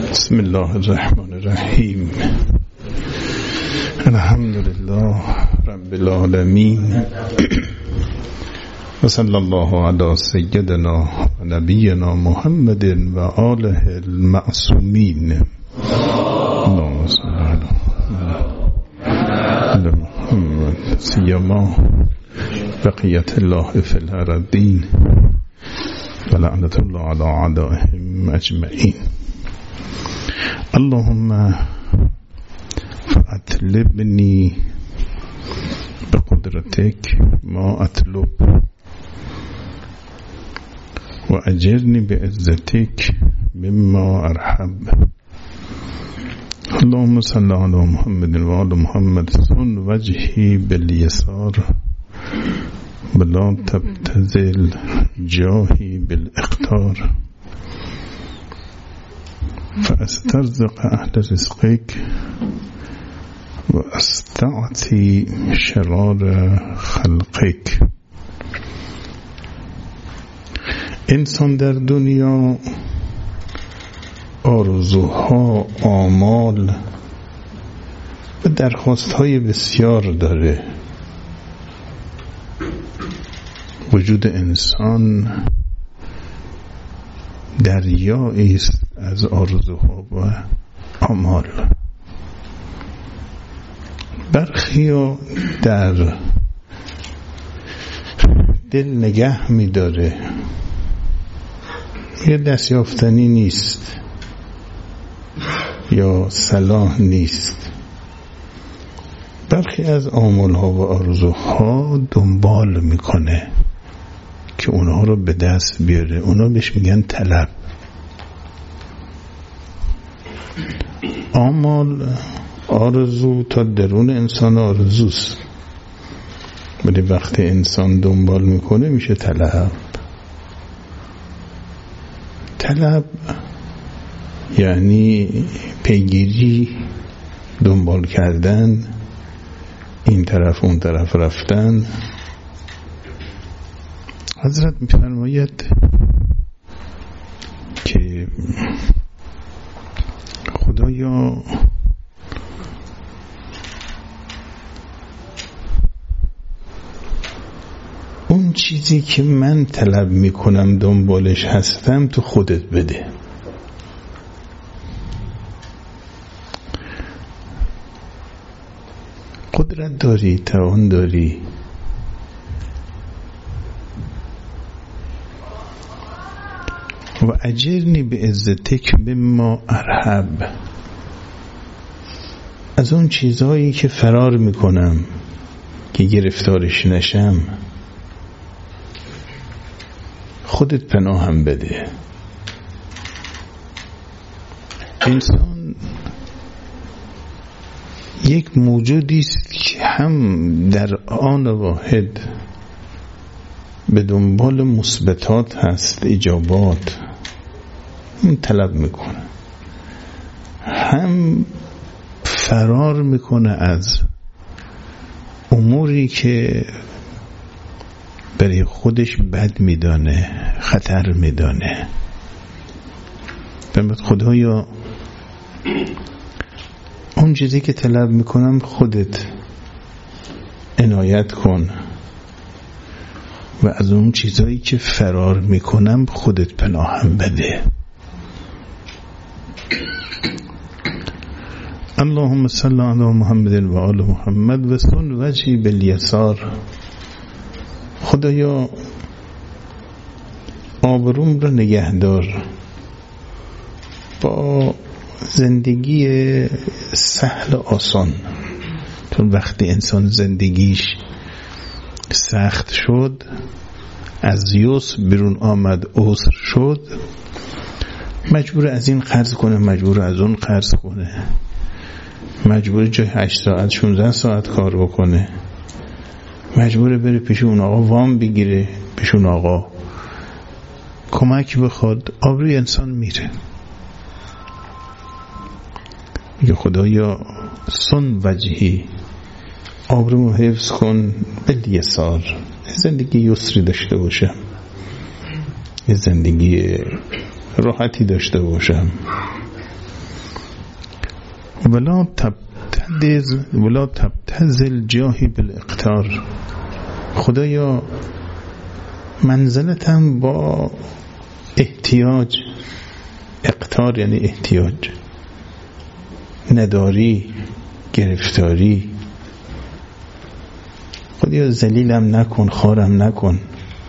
بسم الله الرحمن الرحیم. الحمد لله رب العالمین و صلی الله علی سیدنا و نبینا محمد و آله المعصومین. اللهم صل علی محمد سیما بقیت الله فی الارضین و لعنت الله علی اعدائهم اجمعین. اللهم فاطلبني بقدرتك ما اطلب واجرني بعزتك مما ارحب. اللهم صل على محمد وآل محمد صن وجهي باليسار ولا تبتذل جاهي بالاقتار فاسترزق اهل رزقك واستعطي شرار خلقك. انسان در دنیا آرزوها، آمال و درخواستهای بسیار داره. وجود انسان دریایی است از آرزوها و آمال. برخی در دل نگه می داره، یه دست یافتنی نیست یا صلاح نیست. برخی از آمالها و آرزوها دنبال میکنه که اونها رو به دست بیاره. اونا بهش میگن طلب. آمال، آرزو تا درون انسان آرزوست، ولی وقتی انسان دنبال میکنه میشه طلب. طلب یعنی پیگیری، دنبال کردن، این طرف اون طرف رفتن. حضرت میفرماید که خدایا اون چیزی که من طلب میکنم دنبالش هستم تو خودت بده. قدرت داری، توان داری، و اجرنی به عزتک مما ارحب. از اون چیزهایی که فرار میکنم که گرفتارش نشم خودت پناهم بده. انسان یک موجودی است که هم در آن واحد به دنبال مثبتات هست، ایجابات، این طلب میکنه، هم فرار میکنه از اموری که برای خودش بد میدانه، خطر میدانه. بمیت خدایا اون چیزی که طلب میکنم خودت عنایت کن و از اون چیزایی که فرار میکنم خودت پناهم بده. اللهم صل علی محمد و آل محمد و صن وجهی بالیسار. خدایا آبروم رو نگهدار با زندگی سهل و آسان. چون وقتی انسان زندگیش سخت شد، از یسر بیرون آمد، عسر شد، مجبور از این قرض کنه، مجبور از اون قرض کنه، مجبور جای 8 ساعت 16 ساعت کار بکنه، مجبور بره پیش اون آقا وام بگیره، پیش اون آقا کمک بخواد. آبروی انسان میره. میگه خدایا صن وجهی، آبرومو حفظ کن بالیسار، زندگی یسری داشته باشم، یه زندگی راحتی داشته باشم. ولا تبتذل جاهی بالاقتار. خدایا منزلتم با احتیاج، اقتار یعنی احتیاج، نداری، گرفتاری، خدایا ذلیلم نکن، خارم نکن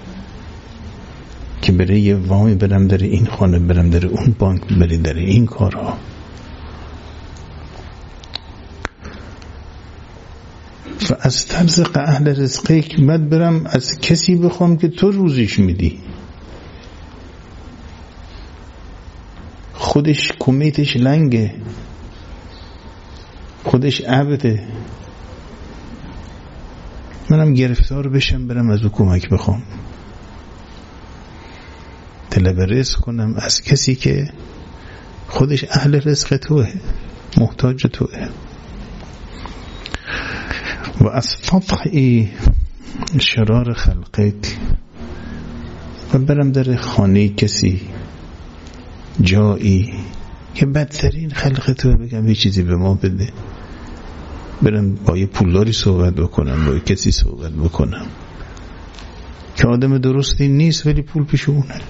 که برای یه وامی برم در این خانه، برم در اون بانک، برای در این کارها. و از ترزق اهل رزقی که بعد برم از کسی بخوام که تو روزیش میدی، خودش کمیتش لنگه، خودش عبده، منم گرفتار بشم برم از او کمک بخوام، طلب رزق کنم از کسی که خودش اهل رزق توه، محتاج توه. و از تطعی شرار خلقت، و برم در خانه کسی، جایی که بدترین خلق تو بگم یه چیزی به ما بده، برم با یه پولداری صحبت بکنم، با یه کسی صحبت بکنم که آدم درستی نیست ولی پول پیشونه،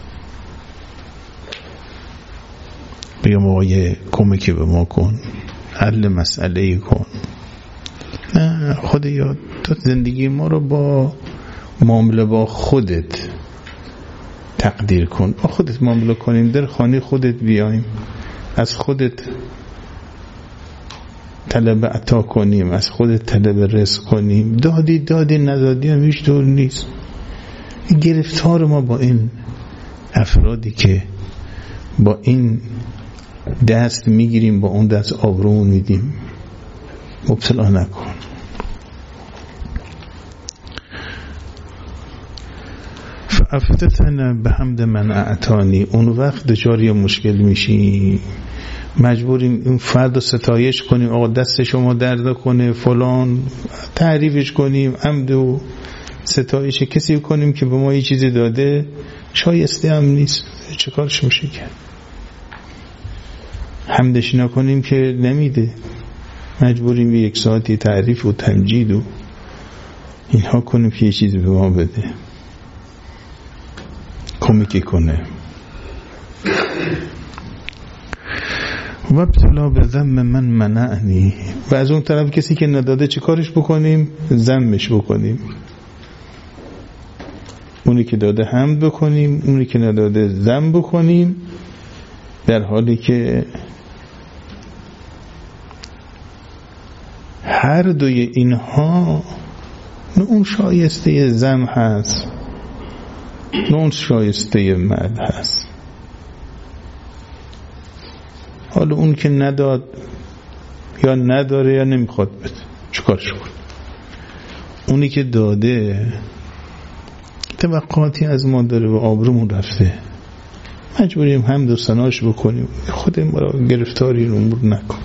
بگم آقا یه کمکی به ما کن، حل مسئله کن. نه خدایا تو زندگی ما رو با معامله با خودت تقدیر کن، با خودت معامله کنیم، در خانه خودت بیایم، از خودت طلب عطا کنیم، از خودت طلب رزق کنیم. دادی ندادی هم هیچ طور نیست. گرفتار ما با این افرادی که با این دست میگیریم، با اون دست آبرو میدیم، مبتلا نکن. فافتتنا بحمد من اعطانی. اون وقت دچار یه مشکل میشیم، مجبوریم این فرد رو ستایش کنیم، آقا دست شما درد کنه فلان، تعریفش کنیم، حمد و ستایش کسی کنیم که به ما یه چیزی داده، شایسته هم نیست، چه کارش میشه کرد؟ حمدش نکنیم که نمیده، مجبوریم یک ساعتی تعریف و تمجید و اینها کنیم که یه چیزی به ما بده، کمکی کنه. و ابتلا به ذم من منعنی. و از اون طرف کسی که نداده چه کارش بکنیم؟ ذمش بکنیم. اونی که داده حمد بکنیم، اونی که نداده ذم بکنیم، در حالی که هر دوی اینها نه اون شایسته ذم هست نه اون شایسته مدح هست. حالا اون که نداد یا نداره یا نمیخواد بده، چیکارش کنه؟ اونی که داده توقعاتی از ما داره و آبرومون رفته، مجبوریم حمد و ثناش بکنیم، خود ما را گرفتاری این امور نکن.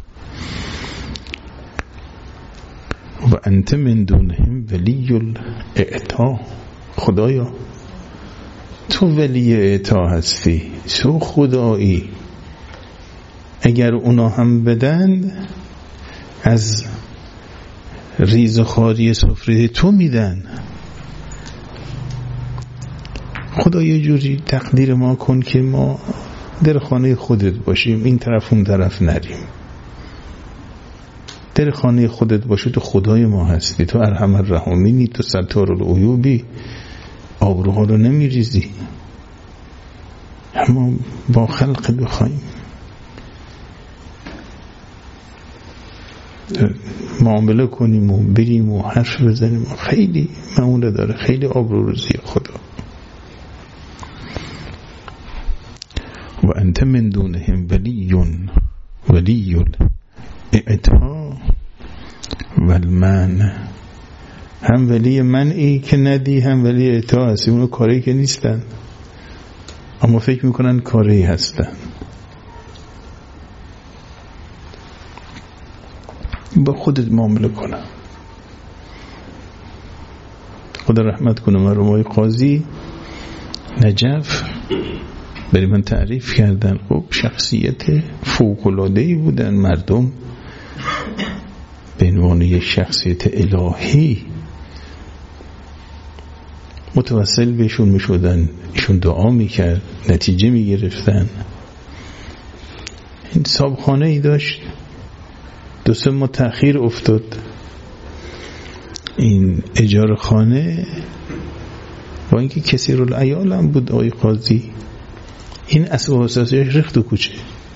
و انت من دونهم ولی الاعطا. خدایا تو ولی اعطا هستی، تو خدایی، اگر اونا هم بدن از ریز و خاری سفره تو میدن. خدا یه جوری تقدیر ما کن که ما در خانه خودت باشیم، این طرف اون طرف نریم. در خانه خودت باشی، تو خدای ما هستی، تو ارحم الراحمینی، تو ستار العیوبی، آبروها رو نمیریزی. اما با خلق بخوایم معامله کنیم و بریم و حرف بزنیم، خیلی معموله داره، خیلی آبرو روزی خدا. و انت من دونهم ولی الاعطا و المنع. هم ولی منعی که ندی، هم ولی اعطا هستی. اونو کاری که نیستن اما فکر میکنن کاری هستن. با خودت معامله کنم. خدا رحمت کنه مرحوم قاضی نجف برای من تعریف کردن. خب شخصیت فوق‌العاده‌ای بودن، مردم به عنوان یک شخصیت الهی متوسل بهشون می شدن، ایشون دعا می کرد، نتیجه می گرفتن. این صابخانه ای داشت 2-3 ماه تأخیر افتاد. این اجاره خانه با اینکه کثیر العیال هم بود آقای قاضی، این اسباب اساسیش ریخت و کوچه.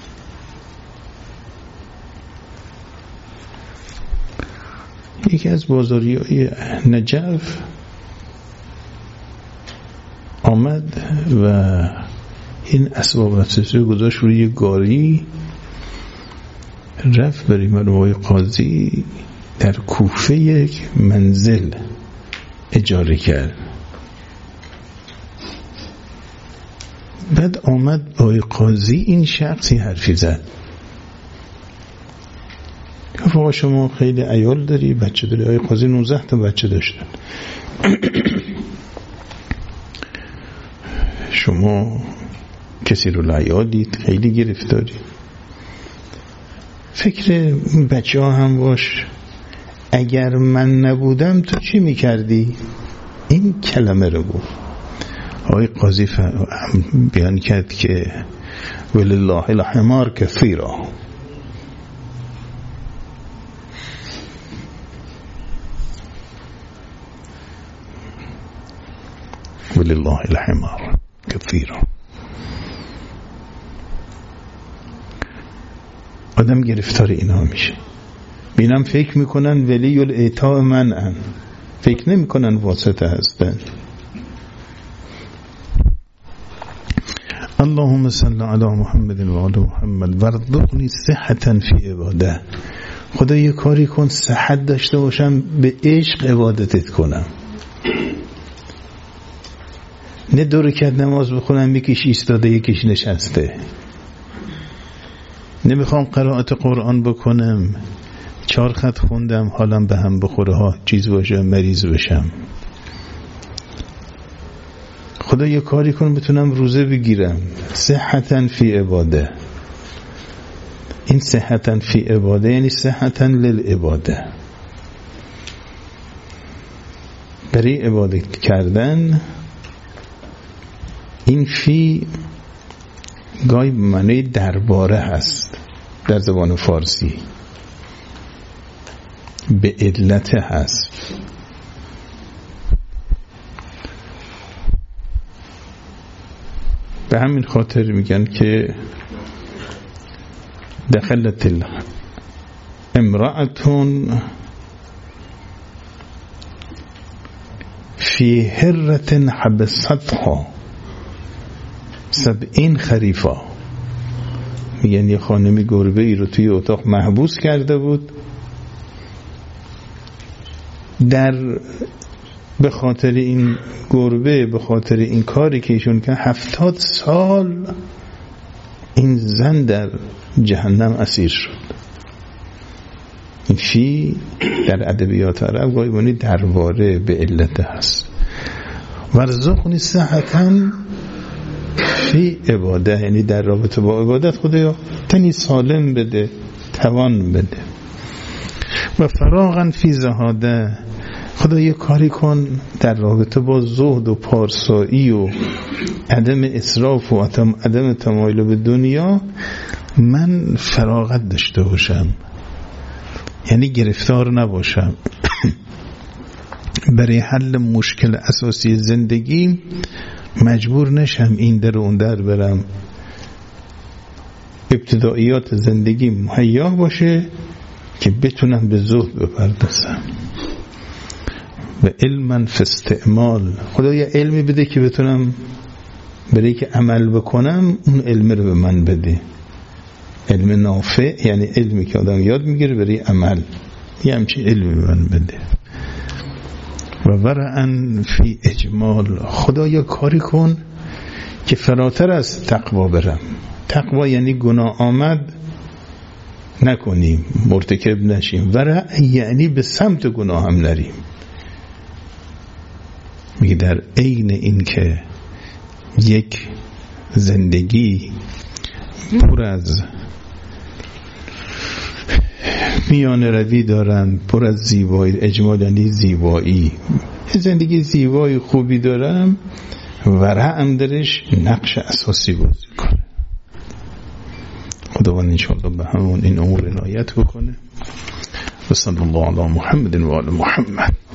یکی از بازاریای نجف آمد و این اسباب اساسی رو گذاشت روی گاری، رفت برای آقای قاضی در کوفه یک منزل اجاره کرد. بعد آمد با قاضی این شخصی حرفی زد، گفت آقا شما خیلی عیال داری، بچه داری. آقای قاضی 19 تا بچه داشتن. شما کسی رو العیالید، خیلی گرفتاری. فکر بچه ها هم باش، اگر من نبودم تو چی میکردی؟ این کلمه رو گفت. آقای قاضی بیان کرد که ولله الحمار کثیرا، ولله الحمار کثیرا. آدم گرفتار اینا میشه. بینم فکر میکنن ولی الایتاء منعن، فکر نمیکنن واسطه هستن. اللهم صل علی محمد و آل محمد وارزقنی صحة فی عباده. خدا یه کاری کن صحت داشته باشم به عشق عبادتت کنم، نه 2 رکعت نماز بخونم یکیش ایستاده یکیش نشسته، نمیخوام قرائت قرآن بکنم 4 خط خوندم حالم به هم بخوره ها چیز باشه مریض بشم. خدا یه کاری کن بتونم روزه بگیرم. صحتاً فی عباده. این صحتاً فی عباده یعنی صحتاً للعباده، برای عبادت کردن. این فی گاهی معنی درباره هست در زبان فارسی، به علت هست. به همین خاطر میگن که دخلت امرأتون فی هرة حبستها 70 خریفا. میگن یه خانمی گربه ای رو توی اتاق محبوس کرده بود، به خاطر این گربه، به خاطر این کاری که ایشون که 70 سال این زن در جهنم اسیر شد. این فی در ادبیات عرب گاهی معنی درباره به علت هست. ورزقنی صحتاً فی عباده یعنی در رابطه با عبادت خدایا تنی سالم بده، توان بده. و فراغاً فی زهاده، خدا یه کاری کن در رابطه با زهد و پارسایی و عدم اسراف و عدم تمایل به دنیا من فراغت داشته باشم، یعنی گرفتار نباشم. برای حل مشکل اساسی زندگی مجبور نشم این در و اون در برم. ابتداییات زندگی مهیا باشه که بتونم به زهد بپردازم. و علما فی استعمال، خدا یه علمی بده که بتونم برای که عمل بکنم اون علم رو به من بده. علم نافع یعنی علمی که آدم یاد میگیره برای عمل، یه همچین علمی به من بده. و ورعن فی اجمال، خدا یه کاری کن که فراتر از تقوا برم. تقوا یعنی گناه آمد نکنیم، مرتکب نشیم. ورع یعنی به سمت گناه هم نریم. میگه در عین این که یک زندگی پر از میان روی دارن، پر از زیبایی، اجمال یعنی زیبایی، زندگی زیبایی خوبی دارم، ورع هم درش نقش اساسی بازی کنه. خداوند انشاءالله به همون این امور عنایت بکنه. و صلی الله علی محمد و آل محمد.